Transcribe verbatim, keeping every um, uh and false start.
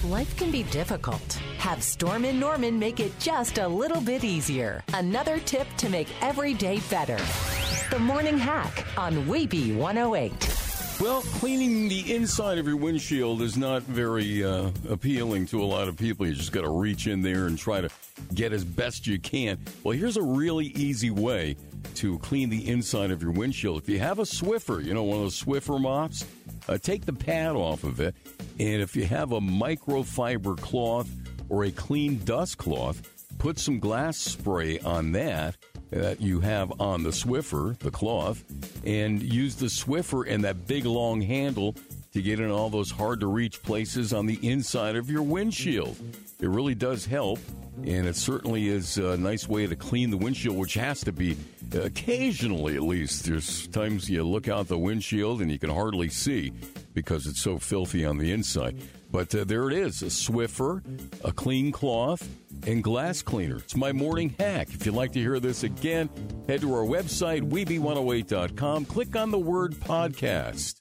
Life can be difficult. Have Storm and Norman make it just a little bit easier. Another tip to make every day better. The Morning Hack on Weeby one oh eight. Well, cleaning the inside of your windshield is not very uh, appealing to a lot of people. You just got to reach in there and try to get as best you can. Well, here's a really easy way to clean the inside of your windshield. If you have a Swiffer, you know, one of those Swiffer mops, uh, take the pad off of it. And if you have a microfiber cloth or a clean dust cloth, put some glass spray on that that you have on the Swiffer, the cloth, and use the Swiffer and that big long handle to get in all those hard-to-reach places on the inside of your windshield. It really does help, and it certainly is a nice way to clean the windshield, which has to be occasionally, at least. There's times you look out the windshield and you can hardly see because it's so filthy on the inside. But uh, there it is, a Swiffer, a clean cloth, and glass cleaner. It's my morning hack. If you'd like to hear this again, head to our website, weeby one oh eight dot com. Click on the word podcast.